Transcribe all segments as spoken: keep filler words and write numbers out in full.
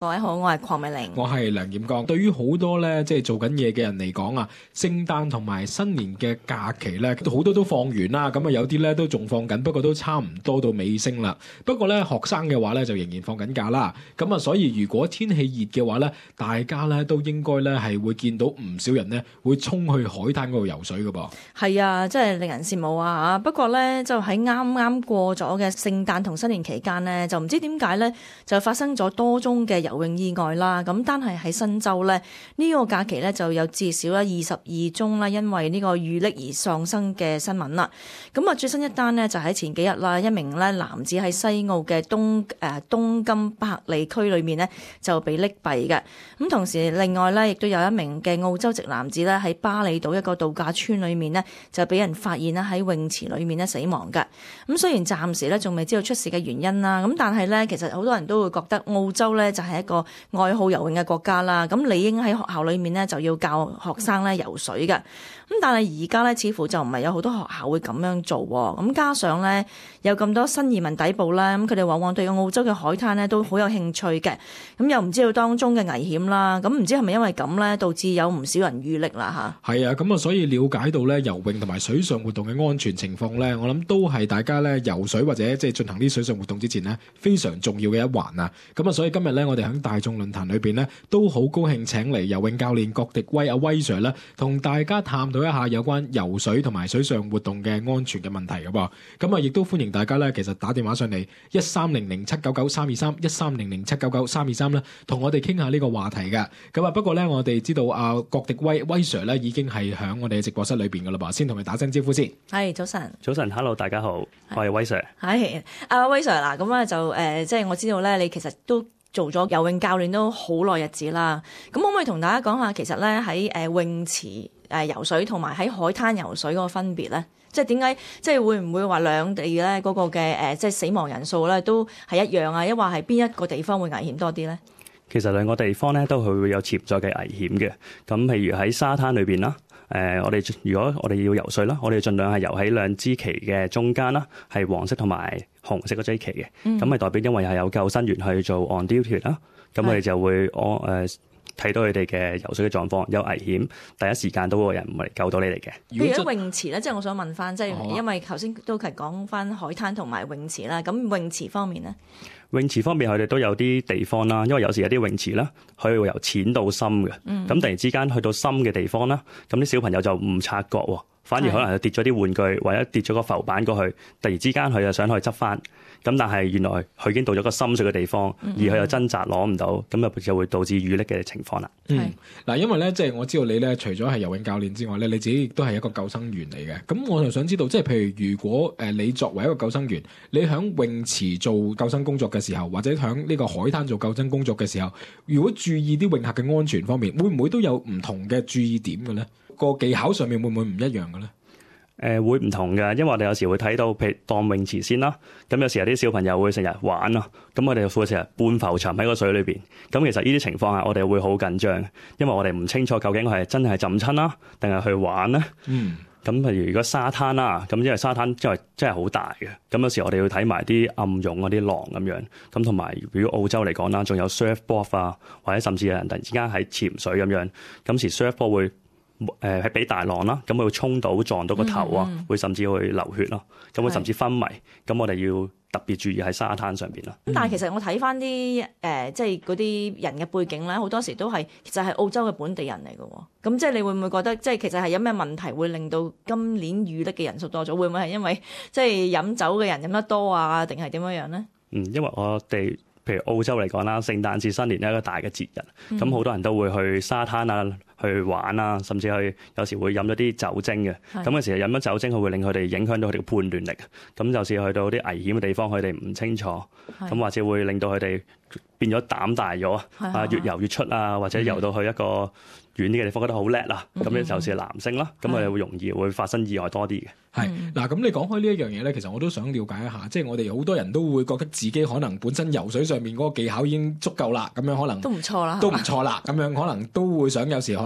各位好，我係鄺美玲， 我係梁劍剛。對於好多咧，即係做緊嘢嘅人嚟講啊，聖誕同埋新年嘅假期咧，好多都放完啦。咁啊，有啲咧都仲放緊，不過都差唔多到尾聲啦。不過咧，學生嘅話咧就仍然放緊假啦。咁啊，所以如果天氣熱嘅話咧，大家咧都應該咧係會見到唔少人咧會衝去海灘嗰度游水㗎噃。 係啊，真係令人羨慕啊！不過咧，就喺啱啱過咗嘅聖誕同新年期間咧，就唔知點解咧，就發生咗多宗嘅游泳意外啦。咁單係喺新州咧，呢、這個假期咧就有至少咧二十二宗啦，因為呢個遇溺而喪生嘅新聞啦。咁啊，最新一單呢，就喺前幾日啦，一名咧男子喺西澳嘅東誒、呃、東金伯利區裏面呢，就被溺斃嘅。咁同時另外咧，亦都有一名嘅澳洲籍男子咧喺巴厘島一個度假村裏面呢，就俾人發現咧喺泳池裏面咧死亡嘅。咁雖然暫時咧仲未知道出事嘅原因啦，咁但係咧其實好多人都會覺得澳洲咧就係一個愛好游泳嘅國家啦，咁理應喺學校裏面咧就要教學生咧游水嘅。咁但係而家咧似乎就唔係有好多學校會咁樣做，咁加上咧有咁多新移民抵埗啦，咁佢哋往往對澳洲嘅海灘咧都好有興趣嘅，咁又唔知道當中嘅危險啦，咁唔知係咪因為咁咧導致有唔少人遇溺啦吓？係啊，咁啊所以了解到咧游泳同埋水上活動嘅安全情況咧，我諗都係大家咧游水或者即係進行啲水上活動之前呢，非常重要嘅一環啊。咁啊所以今日咧我哋喺大眾論壇裏邊呢，都好高興請嚟游泳教練郭迪威阿威 Sir 咧，同大家探討一下有關游水同埋水上活動嘅安全嘅問題嘅噃。咁啊亦都歡迎大家咧，其實打電話上嚟一三零零七九九三二三一三零零七九九三二三咧，同我哋傾下呢個話題嘅。咁啊不過咧我哋知道阿郭迪威威 Sir 咧已經係響我哋嘅直播室裏邊噶啦噃，先同佢打聲招呼先。 係早晨， 早晨 ，Hello， 大家好，我係威 Sir。 係阿威 Sir 嗱，咁啊就誒、呃，即係我知道咧，你其實都做咗游泳教練都好耐日子啦。咁可唔可以同大家講下，其實咧喺誒泳池誒游水同埋喺海灘游水嗰個分別咧？即係點解即係會唔會話兩地咧嗰個嘅誒即係死亡人數咧都係一樣啊？抑或係邊一個地方會危險多啲咧？ 其實兩個地方咧都係會有潛在嘅危險嘅。咁譬如喺沙灘裏邊啦，誒、呃、我哋如果我哋要游水啦，我哋盡量係游喺兩支旗嘅中間啦，係黃色同埋紅色嗰支旗嘅。咁係、嗯、代表因為係有救生員去做 on duty 啦，咁我哋就會我誒。呃睇到佢哋嘅游水嘅狀況有危險，第一時間都會有人唔嚟救到你哋嘅。 譬如喺泳池咧，即係我想問翻，即係、哦、因為頭先都係講翻海灘同埋泳池啦。咁泳池方面咧， 泳池方面佢哋都有啲地方啦，因為有時有啲泳池啦，佢會由淺到深嘅。咁、嗯、突然之間去到深嘅地方啦，咁啲小朋友就唔察覺喎，反而可能係跌咗啲玩具或者跌咗個浮板過去，突然之間佢就想去執翻。咁但係原來佢已經到咗個深水嘅地方，嗯嗯而佢又掙扎攞唔到，咁就就會導致遇溺嘅情況啦。 嗯，嗱，因為咧，即係我知道你咧，除咗係游泳教練之外咧，你自己亦都係一個救生員嚟嘅。咁我就想知道，即係譬如如果誒你作為一個救生員，你喺泳池做救生工作嘅時候，或者喺呢個海灘做救生工作嘅時候，如果注意啲泳客嘅安全方面，會唔會都有唔同嘅注意點嘅咧？個技巧上面會唔會唔一樣嘅咧？ 誒、呃、會唔同嘅，因為我哋有時會睇到，譬如當泳池先啦，咁有時有啲小朋友會成日玩啊，咁我哋會成日半浮沉喺個水裏邊，咁其實呢啲情況下我哋會好緊張，因為我哋唔清楚究竟佢係真係浸親啦，定係去玩咧。嗯。咁譬如如果沙灘啦，咁因為沙灘因為真係好大嘅，咁有時我哋要睇埋啲暗湧嗰啲浪咁樣，咁同埋如果澳洲嚟講啦，仲有 surfboard 啊，或者甚至有人突然之間喺潛水咁樣，咁時 surfboard 會。誒係俾大浪啦，咁佢會衝到撞到個頭啊，嗯嗯會甚至會流血咯，咁會甚至昏迷，咁我哋要特別注意喺沙灘上邊啦。 咁但係其實我睇翻啲誒，即係嗰啲人嘅背景咧，好多時都係其實係澳洲嘅本地人嚟嘅喎。咁即係你會唔會覺得，即係其實係有咩問題會令到今年遇溺嘅人數多咗？會唔會係因為即係飲酒嘅人飲得多啊，定係點樣樣咧？嗯， 因為我哋譬如澳洲嚟講啦，聖誕節、新年係一個大嘅節日，咁好多人都會去沙灘啊。去玩啊，甚至去有時會飲咗啲酒精嘅，咁嘅時候飲咗酒精，佢會令佢哋影響到佢哋嘅判斷力。咁有時去到啲危險嘅地方，佢哋唔清楚，咁或者會令到佢哋變咗膽大咗，啊越游越出啊，或者游到去一個遠啲嘅地方覺得好叻啦，咁咧就係男性啦，咁佢哋會容易會發生意外多啲嘅。 係嗱，咁你講開呢一樣嘢咧，其實我都想了解一下，即係我哋好多人都會覺得自己可能本身游水上面嗰個技巧已經足夠啦，咁樣可能都唔錯啦， 都唔錯啦，咁樣可能都會想有時可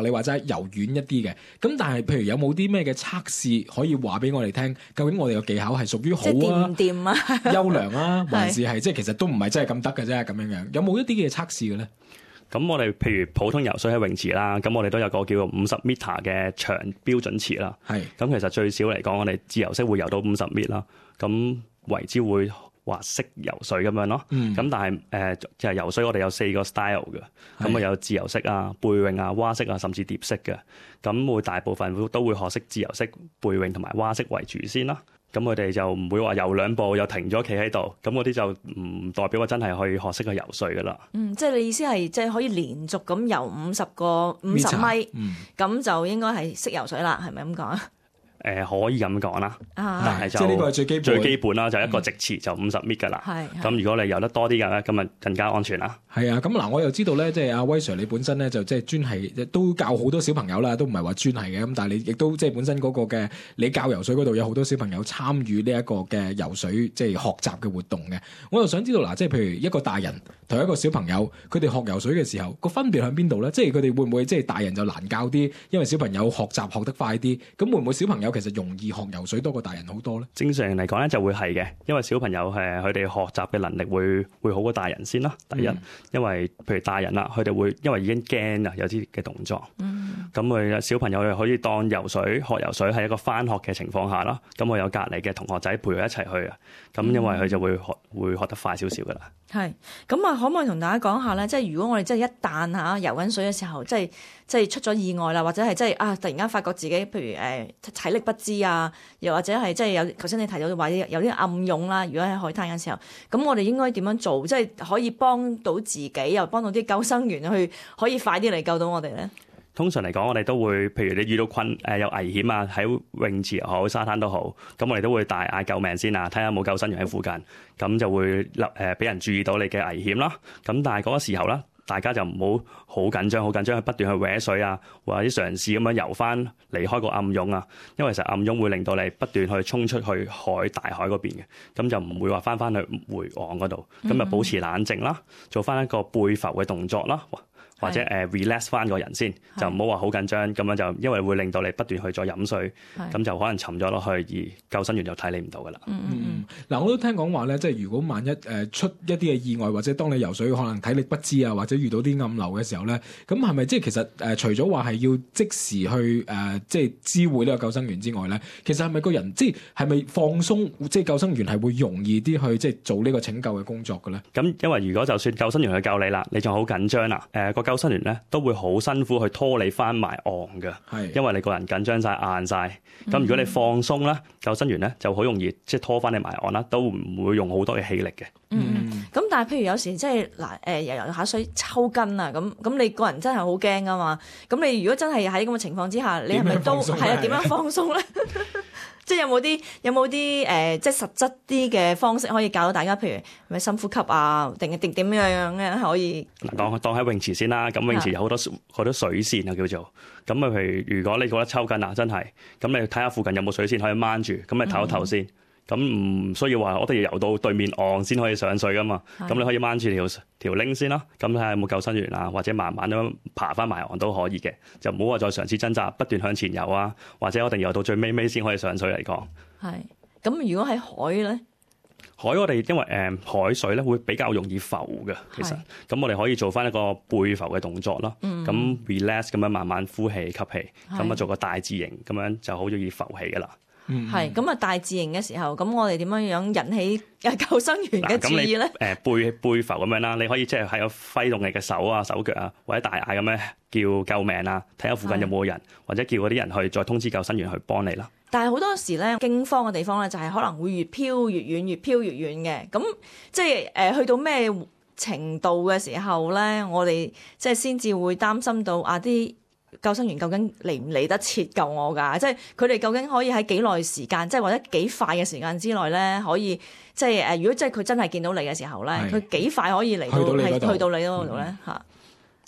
你話齋柔軟一啲嘅。咁但係譬如有冇啲咩嘅測試可以話俾我哋聽，究竟我哋嘅技巧係屬於好啊、 掂唔掂啊、 優良啊，還是係即係其實都唔係真係咁得嘅啫咁樣樣？有冇一啲嘅測試嘅咧？ 咁我哋譬如普通游水喺泳池啦，咁我哋都有個叫做五十 meter 嘅長標準池啦。係是，咁其實最少嚟講，我哋自由式會游到五十米啦。咁為之會話識游水咁樣咯。咁、嗯、但係誒、呃、就係、是、游水，我哋有四個 style 嘅。咁啊是有自由式啊、背泳啊、蛙式啊，甚至蝶式嘅。咁會大部分都會學識自由式、背泳同埋蛙式為主先啦。咁佢哋就唔會話游兩步又停咗企喺度，咁嗰啲就唔代表我真係可以學識去游水噶啦。嗯， 即係你意思係即係可以連續咁游五十個五十米，咁、嗯、就應該係識游水啦，係咪咁講啊？ 誒、呃、可以咁講啦， 啊、 但係就即係呢個係最基本最基本啦，就一個直池就五十米噶啦。係咁、嗯，如果你游得多啲嘅咧，咁啊更加安全啦。係啊，咁嗱，我又知道咧，即係阿威 Sir 你本身咧就即係專係都教好多小朋友啦，都唔係話專係嘅。咁但係你亦都即係本身嗰個嘅你教游水嗰度有好多小朋友參與呢一個嘅游水即係學習嘅活動嘅。我又想知道嗱，即係譬如一個大人同一個小朋友，佢哋學游水嘅時候個分別喺邊度咧？即係佢哋會唔會即係大人就難教啲，因為小朋友學習學得快啲，咁會唔會小朋友其實容易學游水多過大人好多咧？ 正常嚟講咧就會係嘅，因為小朋友誒佢哋學習嘅能力會會好過大人先啦。第一，嗯、因為譬如大人啦，佢哋會因為已經驚啦，有啲嘅動作。嗯。咁佢小朋友又可以當游水學游水係一個返學嘅情況下啦。咁我有隔離嘅同學仔陪佢一齊去啊。咁因為佢就會學會學得快少少噶啦。係。咁啊，可唔可以同大家講下咧？即係如果我哋真係一旦嚇游緊水嘅時候，即係即係出咗意外啦，或者係即係啊，突然間發覺自己譬如誒、呃、體力不支啊，又或者係即係有頭先你提到話有啲暗湧啦。如果喺海灘嘅時候，咁我哋應該點樣做？即係可以幫到自己，又幫到啲救生員去可以快啲嚟救到我哋咧？通常嚟講，我哋都會，譬如你遇到困誒、呃、有危險啊，喺泳池又好，沙灘都好，咁我哋都會大嗌救命先啊，睇下有冇救生員喺附近，咁就會立誒俾人注意到你嘅危險啦。咁但係嗰個時候咧，大家就唔好好緊張，好緊張去不斷去搲水啊，或者嘗試咁樣游翻離開個暗湧啊，因為其實暗湧會令到你不斷去衝出去海大海嗰邊嘅，咁就唔會話翻翻去回岸嗰度，咁就保持冷靜啦，做翻一個背浮嘅動作啦。或者誒 relax 翻個人先，是就唔好話好緊張咁樣，就因為會令到你不斷去再飲水，咁是就可能沉咗落去，而救生員就睇你唔到噶啦。 嗯嗯，嗱、嗯，我都聽講話咧，即係如果萬一誒出一啲嘅意外，或者當你游水可能體力不支啊，或者遇到啲暗流嘅時候咧，咁係咪即係其實誒、呃、除咗話係要即時去誒、呃、即係知會呢個救生員之外咧，其實係咪個人即係係咪放鬆，即係救生員係會容易啲去即係做呢個拯救嘅工作嘅咧？ 咁因為如果就算救生員去救你啦，你仲好緊張啦，誒、呃、個救生員咧都會好辛苦去拖你翻埋岸嘅，係因為你個人緊張晒硬晒。咁、嗯、如果你放鬆咧，救生員咧就好容易即係拖翻你埋岸啦，都唔會用好多嘅氣力嘅。 嗯，咁、嗯、但係譬如有時即係嗱誒游游下水抽筋啊，咁咁你個人真係好驚噶嘛。咁你如果真係喺咁嘅情況之下，你係咪都係啊？點樣放鬆咧？即係有冇啲有冇啲誒，即係實質啲嘅方式可以教到大家？譬如咪深呼吸啊，定係定點樣樣嘅可以？嗱，當當喺泳池先啦。咁泳池有好多好多水線啊，叫做咁啊。譬如如果你覺得抽筋啊，真係咁，你睇下附近有冇水線可以掹住，咁你唞一唞先。咁唔、嗯、需要話我哋要游到對面岸先可以上水噶嘛？咁的你可以掹住條條拎先啦。咁睇下有冇救生員啊，或者慢慢咁爬翻埋岸都可以嘅。就唔好話再嘗試掙扎，不斷向前游啊，或者我哋游到最尾尾先可以上水嚟講。係。咁如果喺海咧？海我哋因為誒、呃、海水咧會比較容易浮嘅，其實咁的我哋可以做翻一個背浮嘅動作咯。咁、嗯、relax 咁樣慢慢呼氣吸氣，咁啊的做個大字形咁樣就好容易浮起噶啦。係咁啊！大字型嘅時候，咁我哋點樣樣引起救生員嘅注意咧？誒、呃、背背浮咁樣啦，你可以即係喺個揮動你嘅手啊、手腳啊，或者大嗌咁樣叫救命啊，睇下附近有冇人，是或者叫嗰啲人去再通知救生員去幫你啦。但係好多時咧，驚慌嘅地方咧，就係可能會越飄越遠，越飄越遠嘅。咁即係誒、呃，去到咩程度嘅時候咧，我哋即係先至會擔心到啊啲救生員究竟嚟唔嚟得切救我㗎？即係佢哋究竟可以喺幾耐時間，即係或者幾快嘅時間之內咧，可以即係誒？如果即係佢真係見到你嘅時候咧，佢幾是快可以嚟到係去到你嗰度咧嚇？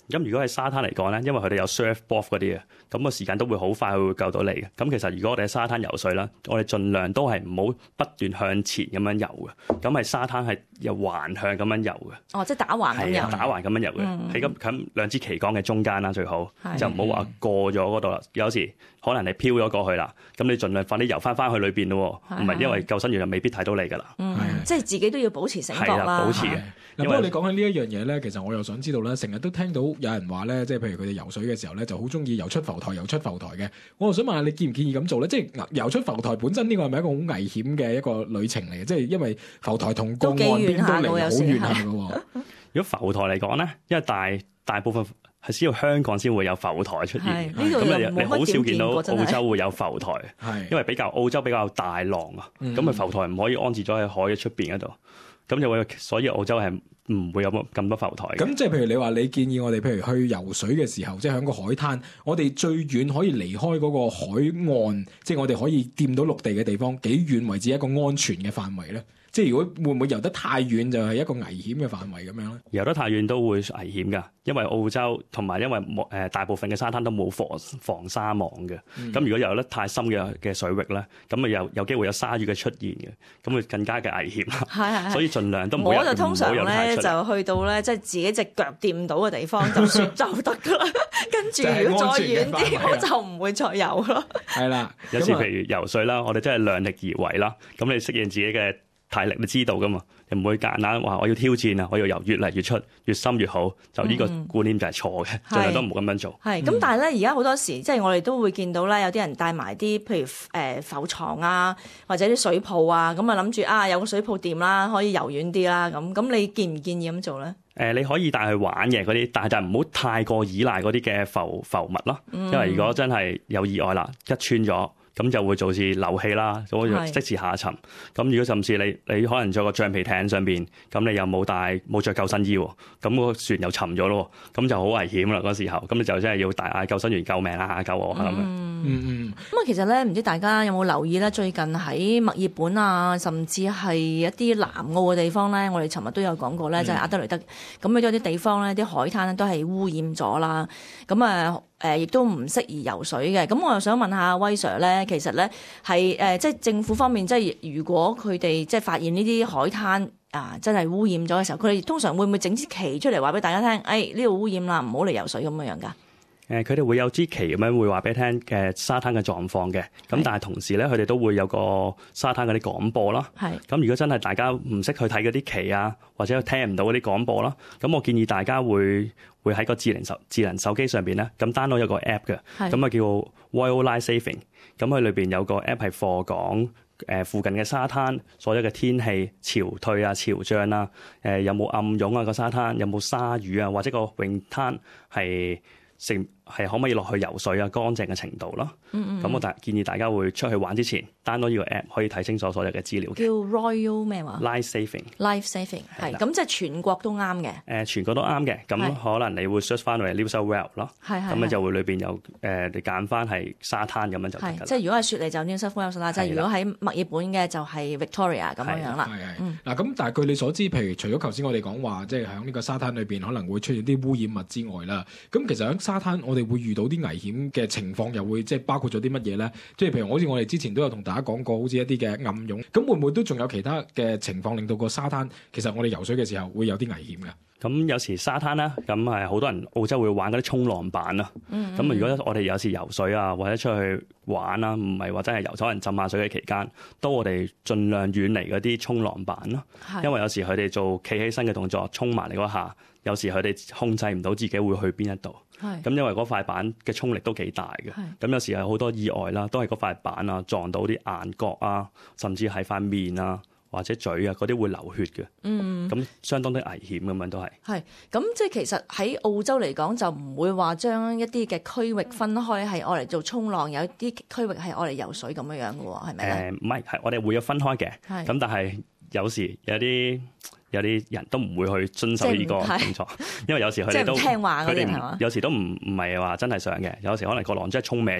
咁如果喺沙灘嚟講咧，因為佢哋有 surfboard 嗰啲嘅，咁個時間都會好快，佢會救到你嘅。咁其實如果我哋喺沙灘游水啦，我哋盡量都係唔好不斷向前咁樣游嘅。咁喺沙灘係又橫向咁樣游嘅。 哦，即係打橫咁游。 係啊，打橫咁樣游嘅，喺咁咁兩支旗杆嘅中間啦，最好就唔好話過咗嗰度啦。有時可能你漂咗過去啦，咁你盡量快啲游翻翻去裏邊咯，唔係因為救生員就未必睇到你㗎啦。 嗯，即係自己都要保持醒覺啦， 保持嘅。 嗱，不過你講起呢一樣嘢咧，其實我又想知道咧，成日都聽到有人話咧，即係譬如佢哋游水嘅時候咧，就好中意游出浮台、游出浮台嘅。我又想問下你建唔建議咁做咧？即係游出浮台本身呢個係咪一個好危險嘅一個旅程嚟嘅？即係因為浮台同個岸邊都離好遠下嘅喎。 如果浮台嚟講咧，因為大大部分係只有香港先會有浮台出現，咁你好少見到澳洲會有浮台，因為比較澳洲比較大浪啊，咁啊、嗯、浮台唔可以安置咗喺海嘅出邊嗰度。咁就會，所以澳洲係唔會有咁多浮台嘅。咁即係譬如你話，你建議我哋譬如去游水嘅時候，即係喺個海灘，我哋最遠可以離開嗰個海岸，即係我哋可以掂到陸地嘅地方，幾遠為止一個安全嘅範圍咧？即係如果會唔會游得太遠就係一個危險嘅範圍咁樣咧？游得太遠都會危險㗎，因為澳洲同埋因為誒大部分嘅沙灘都冇防防沙網嘅。咁、嗯、如果游得太深嘅嘅水域咧，咁啊有有機會有鯊魚嘅出現嘅，咁會更加嘅危險啦。係係係，所以盡量都唔好游。我就通常咧就去到咧即係自己隻腳掂到嘅地方就算就得㗎啦。跟住如果再遠啲，我就唔會再游咯。係啦，有時譬如游水啦，我哋真係量力而為啦。咁你適應自己嘅體力，你知道噶嘛？你唔會夾硬話我要挑戰啊！我要游越嚟越出，越深越好。就呢個觀念就係錯嘅，盡量、嗯、都唔好咁樣做。係咁，但係咧，而家好多時即係我哋都會見到咧，有啲人帶埋啲譬如誒浮床啊，或者啲水泡啊，咁啊諗住啊有個水泡掂啦，可以游遠啲啦。咁咁，你建唔建議咁做咧？誒、呃，你可以帶去玩嘅嗰啲，但係就唔好太過依賴嗰啲嘅浮浮物咯。嗯、因為如果真係有意外啦，一穿咗。咁就會導致漏氣啦，咁會即時下沉。咁是如果甚至你你可能在個橡皮艇上邊，咁你又冇帶冇著救生衣，咁個船又沉咗咯，咁就好危險啦嗰時候。咁你就真係要大嗌救生員救命啦，救我咁樣。嗯嗯。咁啊，其實咧，唔知大家有冇留意咧？最近喺墨爾本啊，甚至係一啲南澳嘅地方咧，我哋尋日都有講過咧，就係、是、阿德雷德。咁有啲地方咧，啲海灘咧都係污染咗啦。咁啊。誒，亦都唔適宜游水嘅。咁我又想問下威 Sir 咧，其實咧係誒，即係政府方面，即係如果佢哋即係發現呢啲海灘啊，真係污染咗嘅時候，佢哋通常會唔會整支旗出嚟話俾大家聽？誒，呢度污染啦，唔好嚟游水咁樣樣㗎？誒，佢哋會有支旗咁樣會話俾你聽嘅沙灘嘅狀況嘅。咁是但係同時咧，佢哋都會有個沙灘嗰啲廣播啦。係是。咁如果真係大家唔識去睇嗰啲旗啊，或者聽唔到嗰啲廣播啦，咁我建議大家會會喺個智能手智能手機上邊咧，咁 download 有個 app 嘅，咁啊是叫 Wildlife Saving。咁佢裏邊有個 app 係課講誒附近嘅沙灘所有嘅天氣潮退啊、潮漲啊，誒有冇暗湧啊個沙灘，有冇鯊魚啊，或者個泳灘係成係可唔可以落去游水啊？乾淨嘅程度咯。咁、嗯嗯、我大建議大家會出去玩之前 download 呢個 app 可以睇清楚所有嘅資料。叫 Royal 咩話 ？Life Saving。Life Saving 係咁，即係全國都啱嘅。誒、呃，全國都啱嘅。咁是可能你會 search 翻嚟 New South Wales 咯。係係。咁咧就會裏邊有誒、呃，你揀翻係沙灘咁樣就得㗎。即係如果係雪梨就 New South Wales 啦，即係如果喺墨爾本嘅就係 Victoria 咁樣樣啦。係係。嗱咁，但係據你所知，譬如除咗頭先我哋講話，即係喺呢個沙灘裏邊可能會出現啲污染物之外啦，咁其實喺沙灘我哋會遇到啲危險嘅情況，又會即係包括咗啲乜嘢咧？即係譬如好似我哋之前都有同大家講過，好似一啲嘅暗湧，咁會唔會都仲有其他嘅情況令到個沙灘其實我哋游水嘅時候會有啲危險嘅？咁有時沙灘啦，咁係好多人澳洲會玩嗰啲衝浪板啦。咁、嗯嗯、如果我哋有時游水啊，或者出去玩啦，唔係話真係游，可能浸下水嘅期間，都我哋盡量遠離嗰啲衝浪板咯。是因為有時佢哋做企起身嘅動作，衝埋嚟嗰下，有時佢哋控制唔到自己會去邊一度。咁是因為嗰塊板嘅衝力都幾大嘅。咁是有時係好多意外啦，都係嗰塊板啊撞到啲眼角啊，甚至係塊面啊。或者嘴啊，嗰啲會流血嘅，嗯，咁相當的危險咁樣都係。係，咁即係其實喺澳洲嚟講，就唔會話將一啲嘅區域分開，係愛嚟做衝浪，有啲區域係愛嚟游水咁樣樣嘅喎，係咪咧？誒唔係，係我哋會有分開嘅，係咁，但係有時有啲有啲人都唔會去遵守呢個動作，因為有時佢哋都聽話，佢哋有時都唔唔係話真係想嘅，有時可能個浪真係衝歪咗。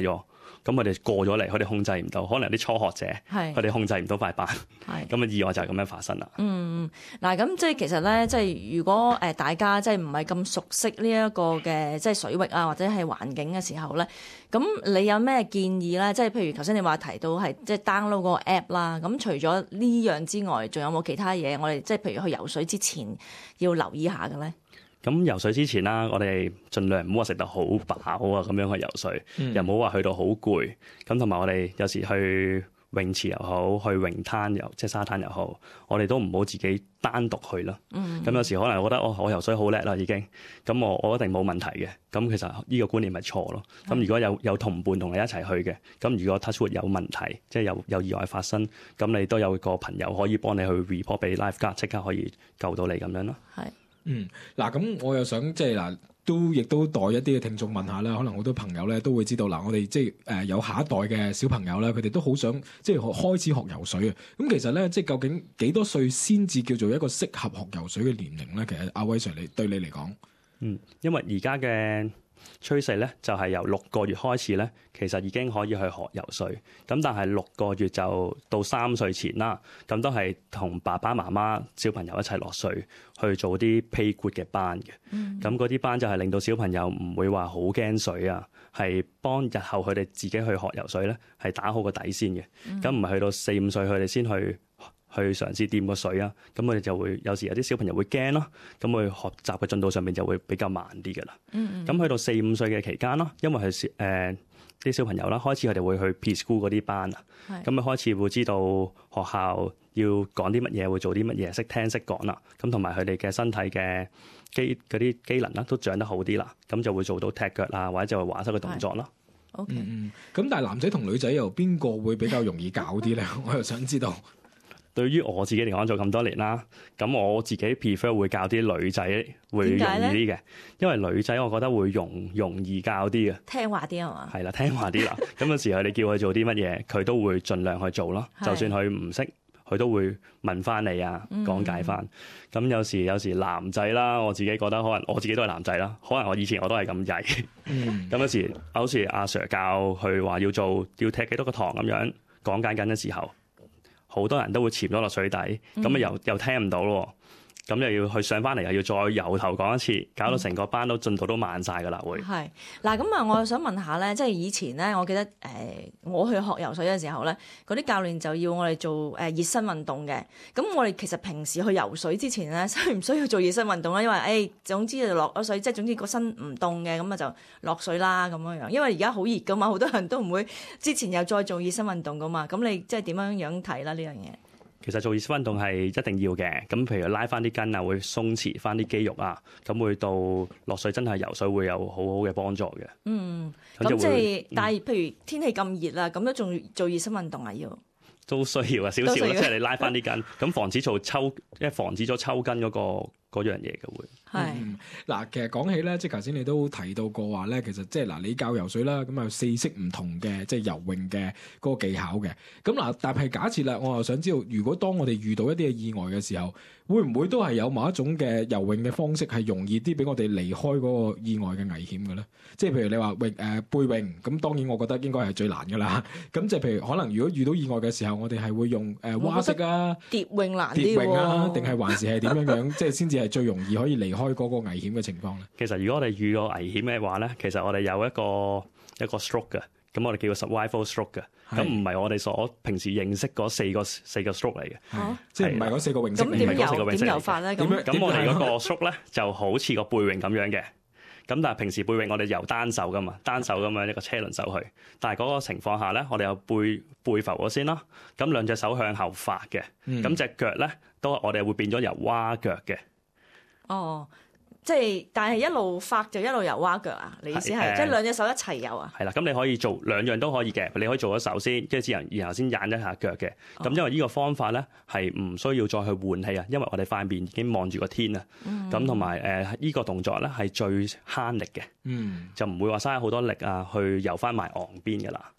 咁佢哋過咗嚟，佢哋控制唔到，可能啲初學者，佢哋控制唔到塊板，咁啊意外就係咁樣發生啦。 嗯，嗱咁即係其實咧，即係如果誒大家即係唔係咁熟悉呢一個嘅即係水域啊或者係環境嘅時候咧，咁你有咩建議咧？即係譬如頭先你話提到係即係 download 個 app 啦，咁除咗呢樣之外，仲有冇其他嘢？我哋即係譬如去游水之前要留意下嘅咧？ 咁游水之前啦，我哋盡量唔好話食得好飽啊，咁樣去游水，嗯、又唔好話去到好攰。咁同埋我哋有時去泳池又好，去泳灘又即係沙灘又好，我哋都唔好自己單獨去咯。咁、嗯、有時可能覺得哦，我游水好叻啦已經，咁我我一定冇問題嘅。咁其實呢個觀念係錯咯。咁、嗯、如果有有同伴同你一齊去嘅，咁如果 touch wood 有問題，即係有有意外發生，咁你都有個朋友可以幫你去 report 俾 lifeguard，即刻可以救到你咁樣咯。係。 嗯，嗱，咁我又想即係嗱，都亦都代一啲嘅聽眾問下啦，可能好多朋友咧都會知道嗱，我哋即係誒有下一代嘅小朋友咧，佢哋都好想即係開始學游水啊。咁其實咧，即係究竟幾多歲先至叫做一個適合學游水嘅年齡咧？其實阿威 Sir 你對你嚟講，嗯， 因為而家嘅趨勢咧就係由六個月開始咧，其實已經可以去學游水。咁但係六個月就到三歲前啦，咁都係同爸爸媽媽小朋友一齊落水去做啲 playgroup 嘅班嘅。咁嗰啲班就係令到小朋友唔會話好驚水啊，係幫日後佢哋自己去學游水咧，係打好個底先嘅。咁唔係去到四五歲佢哋先去。去嘗試掂個水啊，咁我哋就會有時有啲小朋友會驚咯，咁佢學習嘅進度上面就會比較慢啲㗎啦。咁、嗯嗯、去到四五歲嘅期間咯，因為係誒啲小朋友啦，開始佢哋會去 preschool 嗰啲班啊，咁佢開始會知道學校要講啲乜嘢，會做啲乜嘢，識聽識講啦，咁同埋佢哋嘅身體嘅機嗰啲機能啦都長得好啲啦，咁就會做到踢腳啊或者就係划手嘅動作咯。 OK，嗯，咁但係男仔同女仔又邊個會比較容易搞啲咧？我又想知道。 對於我自己嚟講，做咁多年啦，咁我自己 prefer 會教啲女仔會容易啲嘅，因為女仔我覺得會容容易教啲嘅， 聽話啲係嘛？ 係啦，聽話啲啦。咁有時佢哋叫佢做啲乜嘢，佢都會盡量去做咯。就算佢唔識，佢都會問翻你啊，講解翻。咁、嗯、有時有時男仔啦，我自己覺得可能我自己都係男仔啦，可能我以前我都係咁曳。咁、嗯、有時好似阿 Sir 教佢話要做要踢幾多個堂咁樣講解緊嘅時候。好多人都會潛咗落水底，咁啊又又聽唔到咯，咁又要去上翻嚟，又要再由頭講一次，搞到成個班都進度都慢晒噶啦，會係嗱咁啊！我想問下咧，即係以前咧，我記得誒、呃，我去學游水嘅時候咧，嗰啲教練就要我哋做誒熱身運動嘅。咁我哋其實平時去游水之前咧，需唔需要做熱身運動咧？因為誒、哎，總之就落咗水，即係總之個身唔凍嘅，咁啊就落水啦咁樣樣。因為而家好熱噶嘛，好多人都唔會之前又再做熱身運動噶嘛。咁你即係點樣樣睇啦呢樣嘢？ 其實做熱身運動係一定要嘅，咁譬如拉翻啲筋啊，會鬆弛翻啲肌肉啊，咁會到落水真係游水會有好好嘅幫助嘅。嗯，咁即係， 但係譬如天氣咁熱啦，咁都仲做熱身運動啊要？ 都需要啊，少少啦，即係你拉翻啲筋，咁防止做抽，即係防止咗抽筋嗰個嗰樣嘢嘅會。 係嗱、嗯，其實講起咧，即係頭先你都提到過話咧，其實即係嗱，你教游水啦，咁啊有四式唔同嘅即係游泳嘅嗰個技巧嘅。咁嗱，但係假設啦，我又想知道，如果當我哋遇到一啲嘅意外嘅時候，會唔會都係有某一種嘅游泳嘅方式係容易啲俾我哋離開嗰個意外嘅危險嘅咧？即係譬如你話泳誒背泳，咁當然我覺得應該係最難噶啦。咁就譬如可能如果遇到意外嘅時候，我哋係會用誒蛙式啊、 蝶泳難啲蝶泳啊，定係還是係點樣樣？即係先至係最容易可以離開嗰個危險嘅情況咧。 其實如果我哋遇到危險嘅話咧，其實我哋有一個一個 stroke 嘅，咁我哋叫做 survival stroke 嘅，咁唔係我哋所平時認識嗰四個四個 stroke 嚟嘅， 啊、即係唔係嗰四個泳式嚟嘅。 咁點游點游法咧？咁咁我哋嗰個 stroke 咧就好似個背泳咁樣嘅，咁但係平時背泳我哋游單手噶嘛，單手咁樣一個車輪手去，但係嗰個情況下咧，我哋有背背浮咗先啦，咁兩隻手向後發嘅，咁隻腳咧都我哋會變咗游蛙腳嘅。 哦。即係，但係一路發就一路游蛙腳啊！你意思係、呃、即係兩隻手一齊游啊？ 係啦，咁你可以做兩樣都可以嘅，你可以做咗手先，跟住之後然後先掗一下腳嘅。咁、哦、因為呢個方法咧係唔需要再去換氣啊，因為我哋塊面已經望住個天啊。咁同埋誒呢個動作咧係最慳力嘅，嗯，就唔會話嘥好多力啊去游翻埋岸邊噶啦。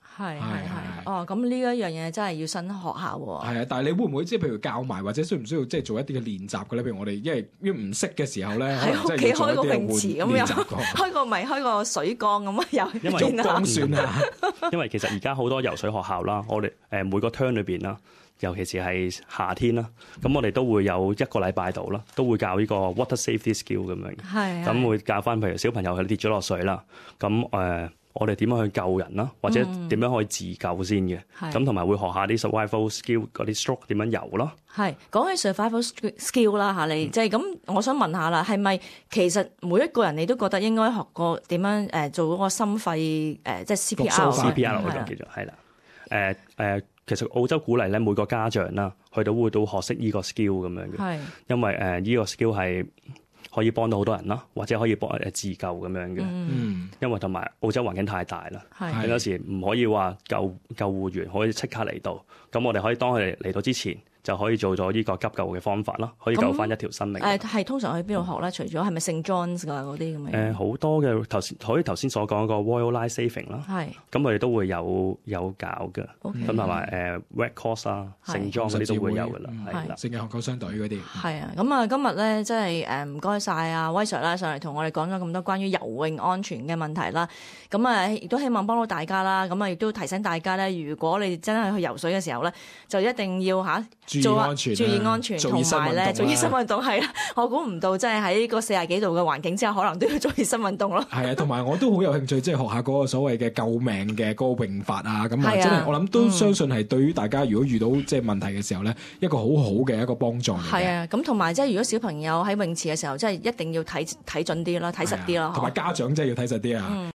係係係。哦，咁呢一樣嘢真係要新學下喎。 係啊，但係你會唔會即係譬如教埋或者需唔需要即係做一啲嘅練習嘅咧？譬如我哋因為因為唔識嘅時候咧， 喺屋企開個泳池咁樣，開個咪開個水缸咁啊，又因為浴缸算啊。 因為其實而家好多游水學校啦，我哋誒每個 term 裏邊啦。尤其是係夏天啦，咁我哋都會有一個禮拜度啦，都會教呢個 water safety skill 咁樣嘅。 係。 咁會教翻，譬如小朋友佢跌咗落水啦，咁誒、呃、我哋點樣去救人啦，或者點樣可以自救先嘅。咁同埋會學下啲 survival skill 嗰啲 stroke 點樣游咯。 係講起 survival skill 啦嚇，你即係咁，我想問下啦，係咪其實每一個人你都覺得應該學過點樣誒、呃、做嗰個心肺誒、呃、即係 C P R？C P R 我就叫做係啦，誒誒。其實澳洲鼓勵咧每個家長啦，佢都會都學識依個 skill 咁樣嘅，因為誒依個 skill 係可以幫到好多人啦，或者可以幫誒自救咁樣嘅。嗯，因為同埋澳洲環境太大啦，係有時唔可以話救救護員可以即刻嚟到，咁我哋可以當佢哋嚟到之前，就可以做咗呢個急救嘅方法啦，可以救翻一條生命。誒係、呃、通常去邊度學咧？除咗係咪聖 John's 㗎嗰啲咁嘅？ 誒好、呃、多嘅頭先，好似頭先所講個 Royal Life Saving 啦，係咁我哋都會有有搞嘅。咁同埋誒 Red Cross 啊、聖 John 嗰啲都會有㗎啦，係啦。聖經學救傷隊嗰啲。 係啊，咁啊今日咧真係誒唔該晒啊威 Sir 啦，上嚟同我哋講咗咁多關於游泳安全嘅問題啦。咁啊亦都希望幫到大家啦。咁啊亦都提醒大家咧，如果你真係去游水嘅時候咧，就一定要嚇。 注意安全， 注意安全，同埋咧做熱身運動係啦。我估唔到，即係喺個四十幾度嘅環境之下，可能都要做熱身運動咯。係啊，同埋我都好有興趣，即係學下嗰個所謂嘅救命嘅嗰個泳法啊。咁啊，真係我諗都相信係對於大家，如果遇到即係問題嘅時候咧，一個好好嘅一個幫助嚟嘅。 係啊，咁同埋即係如果小朋友喺泳池嘅時候，即係一定要睇睇準啲啦，睇實啲啦。 同埋家長真係要睇實啲啊。嗯